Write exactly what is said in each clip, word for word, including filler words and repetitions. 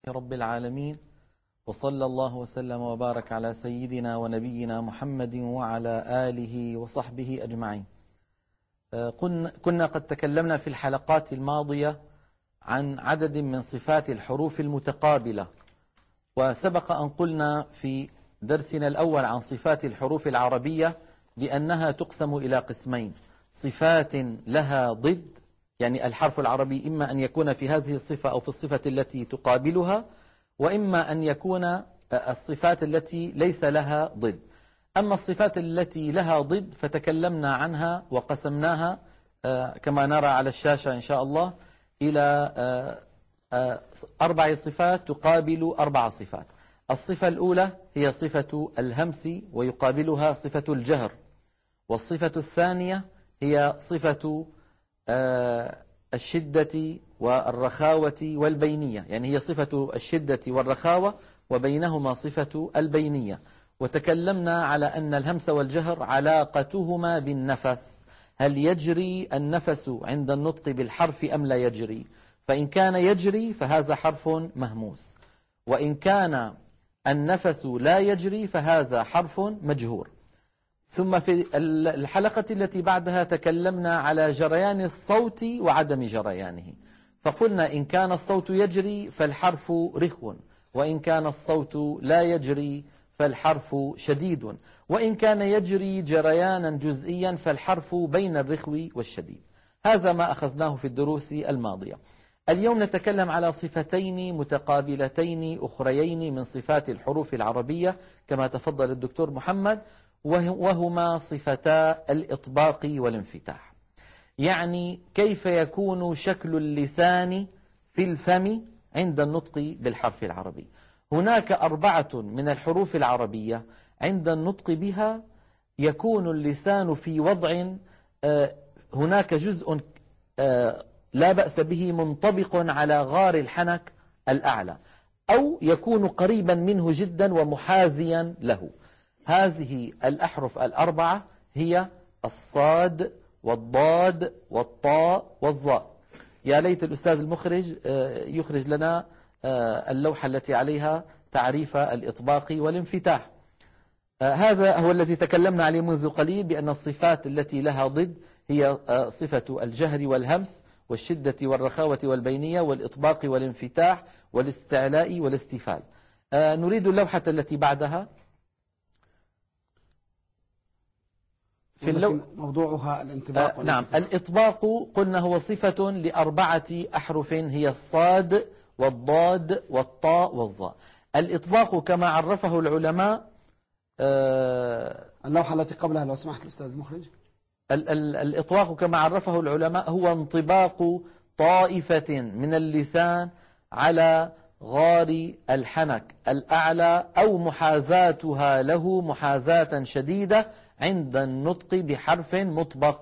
رب العالمين، وصلى الله وسلم وبارك على سيدنا ونبينا محمد وعلى آله وصحبه أجمعين. كنا قد تكلمنا في الحلقات الماضية عن عدد من صفات الحروف المتقابلة، وسبق أن قلنا في درسنا الأول عن صفات الحروف العربية بأنها تقسم إلى قسمين: صفات لها ضد، يعني الحرف العربي إما أن يكون في هذه الصفة أو في الصفة التي تقابلها، وإما أن يكون الصفات التي ليس لها ضد. أما الصفات التي لها ضد فتكلمنا عنها وقسمناها كما نرى على الشاشة إن شاء الله إلى أربع صفات تقابل أربع صفات. الصفة الأولى هي صفة الهمس ويقابلها صفة الجهر، والصفة الثانية هي صفة الشدة والرخاوة والبينية، يعني هي صفة الشدة والرخاوة وبينهما صفة البينية. وتكلمنا على أن الهمس والجهر علاقتهما بالنفس، هل يجري النفس عند النطق بالحرف أم لا يجري؟ فإن كان يجري فهذا حرف مهموس، وإن كان النفس لا يجري فهذا حرف مجهور. ثم في الحلقة التي بعدها تكلمنا على جريان الصوت وعدم جريانه، فقلنا إن كان الصوت يجري فالحرف رخو، وإن كان الصوت لا يجري فالحرف شديد، وإن كان يجري جريانا جزئيا فالحرف بين الرخو والشديد. هذا ما أخذناه في الدروس الماضية. اليوم نتكلم على صفتين متقابلتين أخريين من صفات الحروف العربية كما تفضل الدكتور محمد، وهما صفتا الإطباق والانفتاح. يعني كيف يكون شكل اللسان في الفم عند النطق بالحرف العربي. هناك أربعة من الحروف العربية عند النطق بها يكون اللسان في وضع هناك جزء لا بأس به منطبق على غار الحنك الأعلى، أو يكون قريبا منه جدا ومحاذيا له. هذه الأحرف الأربعة هي الصاد والضاد والطاء والظاء. يا ليت الأستاذ المخرج يخرج لنا اللوحة التي عليها تعريف الإطباق والانفتاح. هذا هو الذي تكلمنا عليه منذ قليل، بأن الصفات التي لها ضد هي صفة الجهر والهمس والشدة والرخاوة والبينية والإطباق والانفتاح والاستعلاء والاستفال. نريد اللوحة التي بعدها. في اللو... موضوعها الانطباق. آه نعم، الإطباق قلنا هو صفة لأربعة أحرف هي الصاد والضاد والطاء والظاء. الإطباق كما عرفه العلماء آه اللوحة التي قبلها لو سمحت الأستاذ مخرج. ال ال الإطباق كما عرفه العلماء هو انطباق طائفة من اللسان على غار الحنك الأعلى أو محاذاتها له محاذاة شديدة عند النطق بحرف مطبق.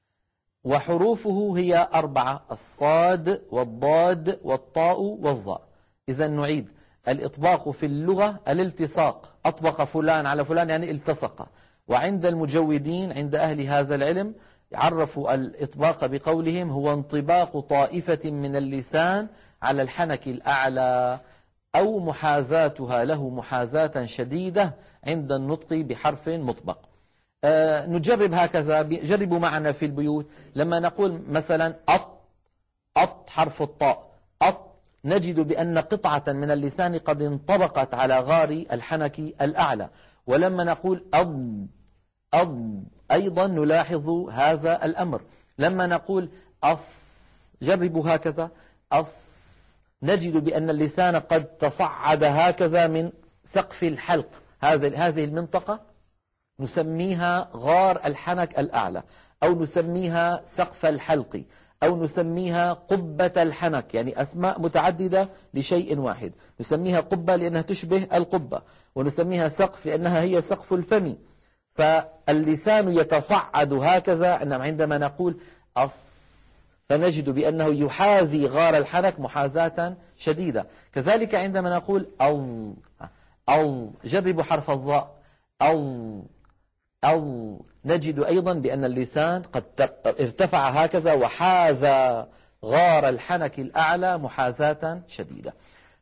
وحروفه هي أربعة: الصاد والضاد والطاء والظاء. إذا نعيد: الإطباق في اللغة الالتصاق، أطبق فلان على فلان يعني التصق. وعند المجودين عند أهل هذا العلم عرفوا الإطباق بقولهم هو انطباق طائفة من اللسان على الحنك الأعلى أو محاذاتها له محاذاة شديدة عند النطق بحرف مطبق. آه نجرب هكذا، جربوا معنا في البيوت. لما نقول مثلا أط أط حرف الطاء أط، نجد بأن قطعة من اللسان قد انطبقت على غار الحنك الأعلى. ولما نقول أض أض أيضا نلاحظ هذا الأمر. لما نقول أص، جربوا هكذا أص، نجد بأن اللسان قد تصعد هكذا من سقف الحلق. هذه هذه المنطقة نسميها غار الحنك الأعلى، أو نسميها سقف الحلق، أو نسميها قبة الحنك، يعني أسماء متعددة لشيء واحد. نسميها قبة لأنها تشبه القبة، ونسميها سقف لأنها هي سقف الفم. فاللسان يتصعد هكذا عندما نقول أص، فنجد بأنه يحاذي غار الحنك محاذاة شديدة. كذلك عندما نقول أو أو، جربوا حرف الظاء أو أو، نجد أيضا بأن اللسان قد ارتفع هكذا وحاذى غار الحنك الأعلى محاذاة شديدة.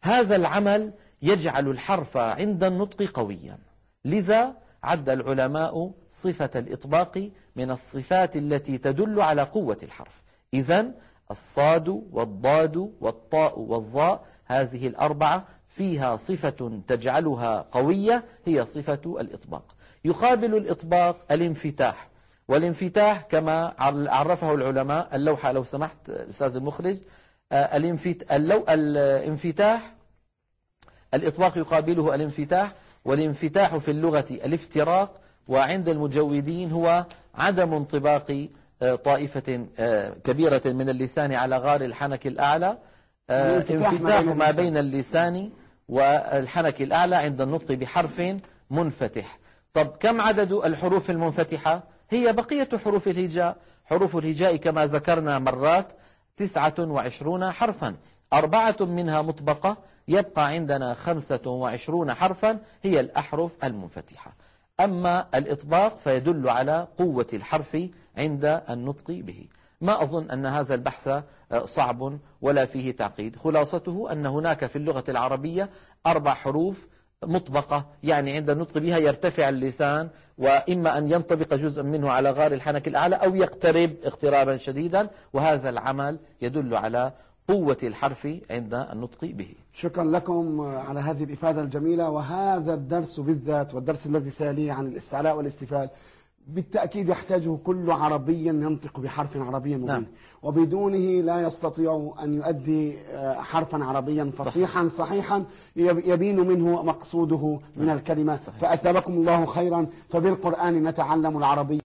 هذا العمل يجعل الحرف عند النطق قويا. لذا عد العلماء صفة الإطباق من الصفات التي تدل على قوة الحرف. إذن الصاد والضاد والطاء والظاء هذه الأربعة فيها صفة تجعلها قوية، هي صفة الإطباق. يقابل الإطباق الانفتاح، والانفتاح كما عرفه العلماء. اللوحة لو سمحت أستاذ المخرج. الانفتاح الإطباق يقابله الانفتاح، والانفتاح في اللغة الافتراق، وعند المجودين هو عدم انطباق طائفة كبيرة من اللسان على غار الحنك الأعلى. انفتاح ما بين اللسان والحنك الأعلى عند النطق بحرف منفتح. طب كم عدد الحروف المنفتحة؟ هي بقية حروف الهجاء. حروف الهجاء كما ذكرنا مرات تسعة وعشرون حرفا، أربعة منها مطبقة، يبقى عندنا خمسة وعشرون حرفا هي الأحرف المنفتحة. أما الإطباق فيدل على قوة الحرف عند النطق به. ما أظن أن هذا البحث صعب ولا فيه تعقيد. خلاصته أن هناك في اللغة العربية أربع حروف مطبقة، يعني عند النطق بها يرتفع اللسان، وإما أن ينطبق جزء منه على غار الحنك الأعلى أو يقترب اقترابا شديدا، وهذا العمل يدل على قوة الحرف عند النطق به. شكرا لكم على هذه الإفادة الجميلة. وهذا الدرس بالذات والدرس الذي سيليه عن الاستعلاء والاستفهام بالتأكيد يحتاجه كل عربي ينطق بحرف عربي مبين. نعم. وبدونه لا يستطيع أن يؤدي حرفا عربيا فصيحا صحيحا يبين منه مقصوده من الكلمة. فأثابكم الله خيرا. فبالقرآن نتعلم العربية.